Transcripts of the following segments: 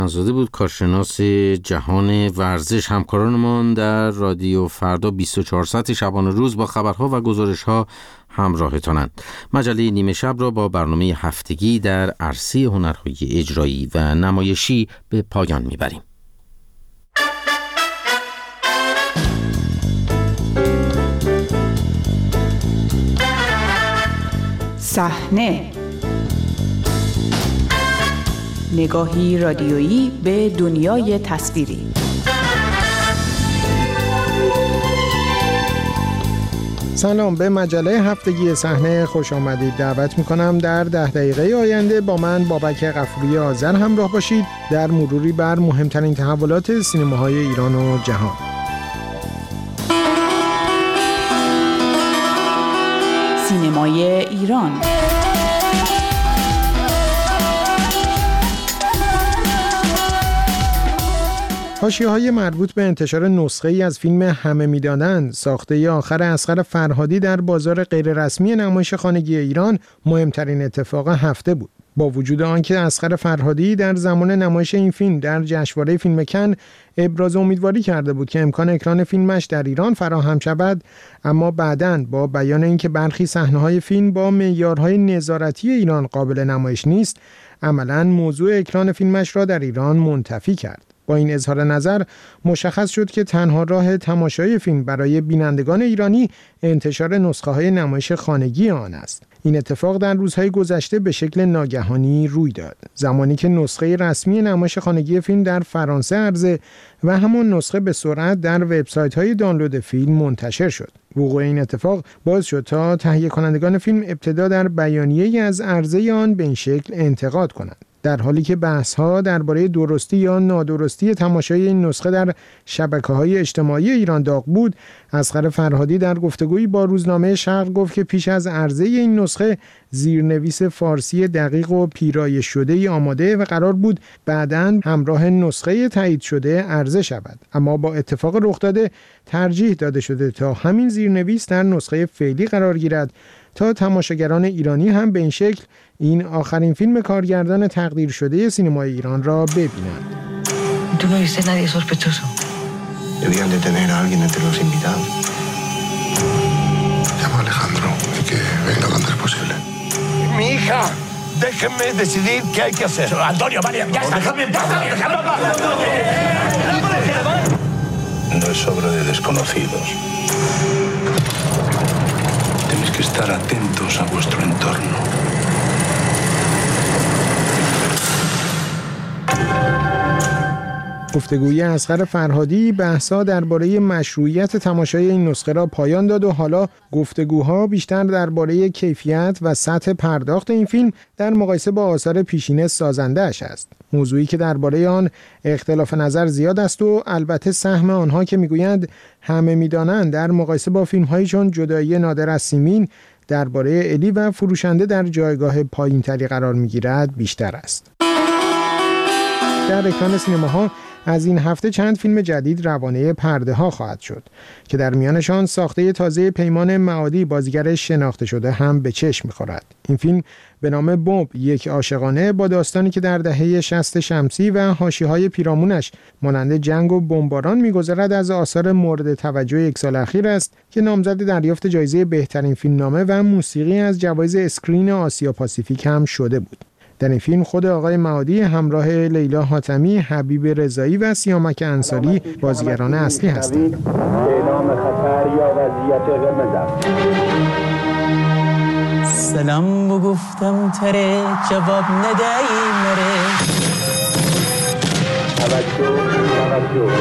زاده بود، کارشناس جهان ورزش. همکارانمان در رادیو فردا 24 ساعت شبانه روز با خبرها و گزارش‌ها همراهتانند. مجله نیمه شب را با برنامه هفتگی در عرصه هنرهای اجرایی و نمایشی به پایان میبریم. صحنه، نگاهی رادیویی به دنیای تصویری. سلام، به مجله هفتگی صحنه خوش آمدید. دعوت میکنم در 10 دقیقه آینده با من بابک غفوری آذر همراه باشید در مروری بر مهمترین تحولات سینماهای ایران و جهان. سینمای ایران. حاشیه‌های مربوط به انتشار نسخه‌ای از فیلم همه می‌دانند ساخته آخر اصغر فرهادی در بازار غیررسمی نمایش خانگی ایران مهمترین اتفاق هفته بود. با وجود آنکه اصغر فرهادی در زمان نمایش این فیلم در جشنواره فیلم کن ابراز امیدواری کرده بود که امکان اکران فیلمش در ایران فراهم شود، اما بعداً با بیان اینکه برخی صحنه‌های فیلم با معیارهای نظارتی ایران قابل نمایش نیست، عملاً موضوع اکران فیلمش را در ایران منتفی کرد. با این اظهار نظر مشخص شد که تنها راه تماشای فیلم برای بینندگان ایرانی انتشار نسخه‌های نمایش خانگی آن است. این اتفاق در روزهای گذشته به شکل ناگهانی روی داد، زمانی که نسخه رسمی نمایش خانگی فیلم در فرانسه عرضه و همان نسخه به سرعت در وبسایت‌های دانلود فیلم منتشر شد. وقوع این اتفاق باعث شد تا تهیه کنندگان فیلم ابتدا در بیانیه‌ای از عرضه آن به این شکل انتقاد کنند، در حالی که بحث‌ها درباره درستی یا نادرستی تماشای این نسخه در شبکه‌های اجتماعی ایران داغ بود. اصغر فرهادی در گفتگویی با روزنامه شرق گفت که پیش از عرضه این نسخه زیرنویس فارسی دقیق و پیرایش شده‌ای آماده و قرار بود بعداً همراه نسخه تایید شده عرضه شود، اما با اتفاق رخ داده ترجیح داده شده تا همین زیرنویس در نسخه فعلی قرار گیرد تا تماشاگران ایرانی هم به این شکل این آخرین فیلم کارگردان تقدیر شده سینمای ایران را ببینند. ¿Tú no viste nadie sospechoso? Debían de tener a alguien entre los invitados. Llama a Alejandro y que venga lo antes posible. Mi hija, déjenme decidir qué hay que hacer. Antonio, María, ya está. Déjame en paz. No es obra de desconocidos. Tenéis que estar atentos a vuestro entorno. گفتگوی اصغر فرهادی بحث‌ها درباره مشروعیت تماشای این نسخه را پایان داد و حالا گفتگوها بیشتر درباره کیفیت و سطح پرداخت این فیلم در مقایسه با آثار پیشین سازنده‌اش است. موضوعی که درباره آن اختلاف نظر زیاد است و البته سهم آنها که میگویند همه میدانند در مقایسه با فیلم‌هایی چون جدایی نادر از سیمین درباره الی و فروشنده در جایگاه پایین‌تری قرار می‌گیرد بیشتر است. در اکران سینماها از این هفته چند فیلم جدید روانه پرده ها خواهد شد که در میانشان ساخته تازه پیمان معادی، بازیگر شناخته شده، هم به چشم می‌خورد. این فیلم به نام بمب، یک عاشقانه با داستانی که در دهه 60 شمسی و حاشیه‌های پیرامونش مانند جنگ و بمباران می‌گذرد از آثار مورد توجه یک سال اخیر است که نامزد دریافت جایزه بهترین فیلمنامه و موسیقی از جوایز اسکرین آسیا پاسیفیک هم شده بود. در این فیلم خود آقای معادی همراه لیلا حاتمی، حبیب رضایی و سیامک انصاری بازیگران اصلی هستند. اعلام خطر یا وضعیت قرمز است. سلام گفتم تره جواب ندهی مره. توجه.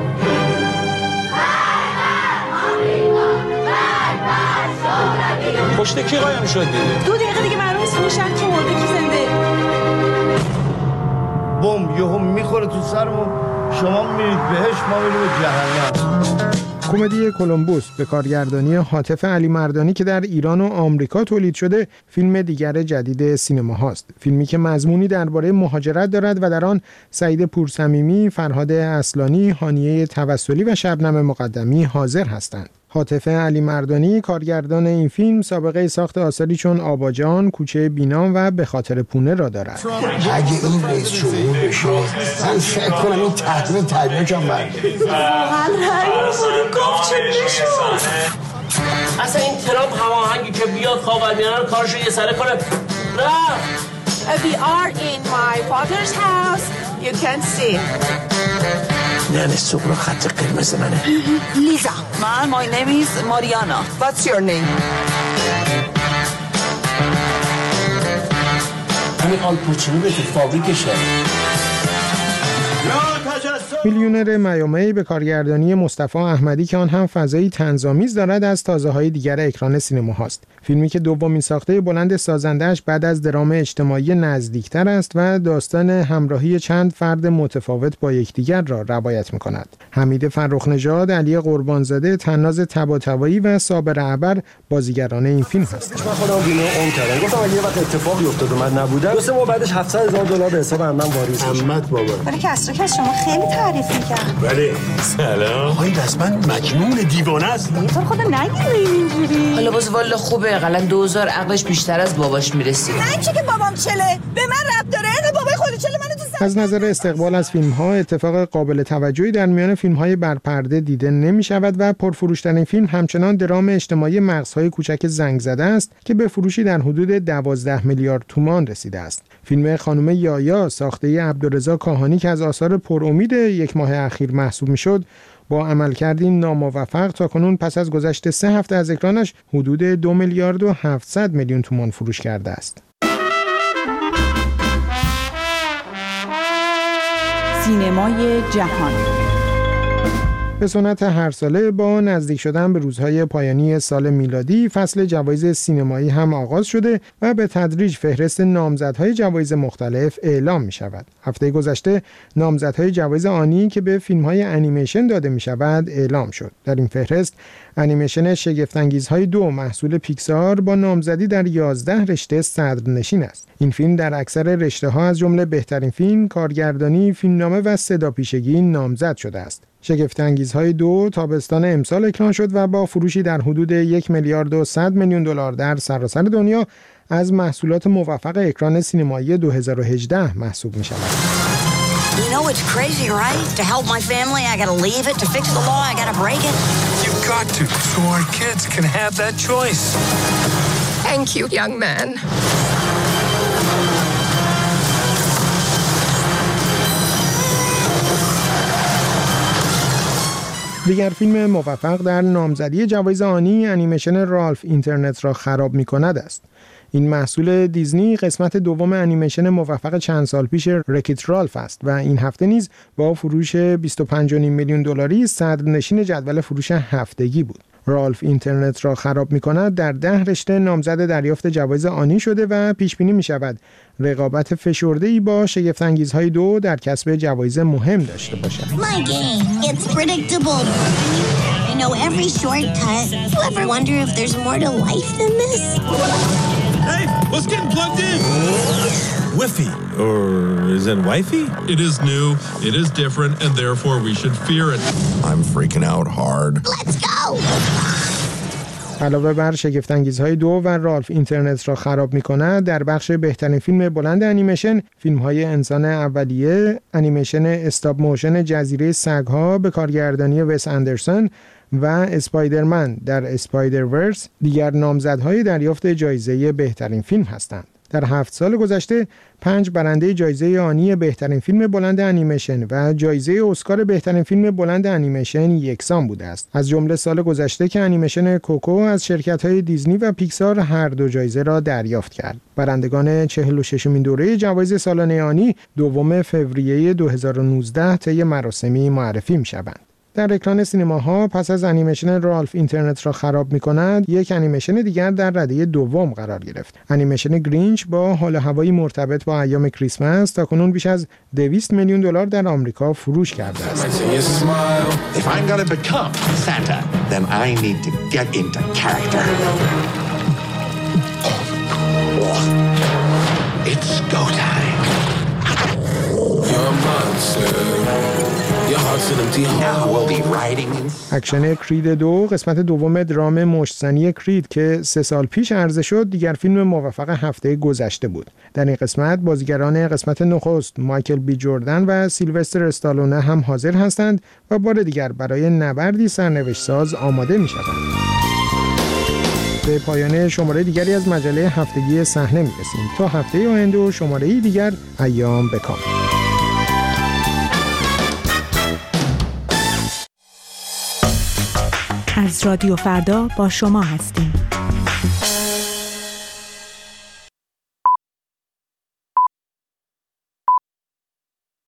پشت کی قایم شدی؟ 2 دقیقه دیگه معلوم نیست اون شب کی مرده کی زنده. بمب یهو میخوره تو سرمون، شما میرید بهش، ما میریم جهنم. کمدی کولومبوس به کارگردانی حاتف علی مردانی که در ایران و آمریکا تولید شده، فیلم دیگر جدید سینما هاست. فیلمی که مضمونی درباره مهاجرت دارد و در آن سعید پورصمیمی، فرهاد اصلانی، هانیه توسلی و شبنم مقدمی حاضر هستند. حاتف علی مردانی کارگردان این فیلم سابقه ساخت آثاری چون آباجان، کوچه بینام و به خاطر پونه را دارد. اگه این رئیس جمهور بشه من فکر کنم این تحریم تبریکم برده. واقعا رأی رو گفت چه نشد. اصلا این ترامپ هماهنگی که بیاد خاورمیانه رو کارشو یه سره کنه. نه. We are in my father's house. You can see. نه سوبرا خط قرمز منه. لیزا. My name is Mariana. What's your name? همین آلپوچینو به فابریکشه. میلیونر میامی به کارگردانی مصطفی احمدی که آن هم فضایی طنزآمیز دارد از تازه‌های دیگر اکران سینما هاست. فیلمی که دومین ساخته بلند سازنده‌اش بعد از درام اجتماعی نزدیکتر است و داستان همراهی چند فرد متفاوت با یکدیگر را روایت می‌کند. حمید فرخ‌نژاد، علی قربانزاده، طناز طباطبایی و صابر عبر بازیگران این فیلم هستند. من خودم گینه اون کردم. گفتم اگه وقت اتفاقی افتاد و من نبودم، واسه ما بعدش $700,000 به حساب عمم واریز میشه. عمت بابا. ولی کسرا که شما خیلی تعریف می‌کرد. بله. سلام. آقای دستمن مجنون دیوانه است. تو خود نگیری اینجوری. حالا باز والا خوبه، اقلا 2000 عقلش بیشتر از باباش میرسید. نه چه که بابام چله به من ربط داره. بابای خودت چله منو تو از نظر استقبال از فیلم‌ها اتفاق قابل توجهی در میان فیلم‌های برپرده دیده نمی‌شود و پرفروش‌ترین فیلم همچنان درام اجتماعی مغزهای کوچک زنگ زده است که به فروشی در حدود 12 میلیارد تومان رسیده است. فیلم خانم یایا ساخته عبدالرضا کاهانی که از آثار پرامید یک ماه اخیر محسوب می‌شد، با عملکردی ناموفق تاکنون پس از گذشت 3 هفته از اکرانش حدود 2 میلیارد و 700 میلیون تومان فروش کرده است. سینمای جهان به سنت هر ساله با نزدیک شدن به روزهای پایانی سال میلادی فصل جوایز سینمایی هم آغاز شده و به تدریج فهرست نامزدهای جوایز مختلف اعلام می شود. هفته گذشته نامزدهای جوایز آنی که به فیلم‌های انیمیشن داده می شود اعلام شد. در این فهرست انیمیشن شگفت‌انگیزهای 2 محصول پیکسار با نامزدی در 11 رشته صدرنشین است. این فیلم در اکثر رشته‌ها از جمله بهترین فیلم، کارگردانی، فیلمنامه و صداپیشگی نامزد شده است. شگفت‌انگیزهای 2 تابستان امسال اکران شد و با فروشی در حدود 1 میلیارد و 100 میلیون دلار در سراسر دنیا از محصولات موفق اکران سینمایی 2018 محسوب می‌شود. You know it's crazy, right? To help my family, I gotta leave it. To fix the law, I gotta break it. You've got to, so our kids can have that choice. Thank you, young man. دیگر فیلم موفق در نامزدی جوایز آنی انیمیشن رالف اینترنت را خراب می‌کند است. این محصول دیزنی قسمت دوم انیمیشن موفق چند سال پیش رکیت رالف است و این هفته نیز با فروش 25.5 میلیون دلاری صدرنشین جدول فروش هفتگی بود. رالف اینترنت را خراب می‌کند در 10 رشته نامزد دریافت جوایز آنی شده و پیش بینی می‌شود رقابت فشرده‌ای با شگفت‌انگیزهای 2 در کسب جوایز مهم داشته باشد. My game, it's predictable. I know every shortcut. You ever wonder if there's more to life than this? Hey, what's getting plugged in? Wi-Fi, or is it Wi-Fi? It is new, it is different, and therefore we should fear it. I'm freaking out hard. Let's go! علاوه بر شگفت‌انگیزهای 2 و رالف اینترنت را خراب می‌کند، در بخش بهترین فیلم بلند انیمیشن، فیلم‌های انسان اولیه، انیمیشن استاپ موشن جزیره سگ‌ها به کارگردانی وس اندرسون و اسپایدرمن در اسپایدرورس دیگر نامزدهای دریافت جایزه بهترین فیلم هستند. در 7 سال گذشته 5 برنده جایزه آنی بهترین فیلم بلند انیمیشن و جایزه اسکار بهترین فیلم بلند انیمیشن یکسان بوده است. از جمله سال گذشته که انیمیشن کوکو از شرکت‌های دیزنی و پیکسار هر دو جایزه را دریافت کرد. برندگان 46مین دوره جوایز سالانه آنی 2 فوریه 2019 طی مراسمی معرفی می‌شوند. در اکران سینماها پس از انیمیشن رالف اینترنت را خراب می‌کند، یک انیمیشن دیگر در رده دوم قرار گرفت. انیمیشن گرینچ با حال و هوایی مرتبط با ایام کریسمس تاکنون بیش از $200 میلیون در آمریکا فروش کرده است. If I'm going to become Santa, then I need to get into character. It's go time. You're a monster. اکشن کرید 2 قسمت دوم درام مشت‌زنی کرید که 3 سال پیش عرضه شد دیگر فیلم موفق هفته گذشته بود. در این قسمت بازیگران قسمت نخست مایکل بی جردن و سیلوستر استالونه هم حاضر هستند و بار دیگر برای نبردی سرنوشت‌ساز آماده می‌شوند. به پایان شماره دیگری از مجله هفتگی صحنه می‌رسیم. تا هفته آینده و شماره‌ای دیگر، ایام بکام. از رادیو فردا با شما هستیم.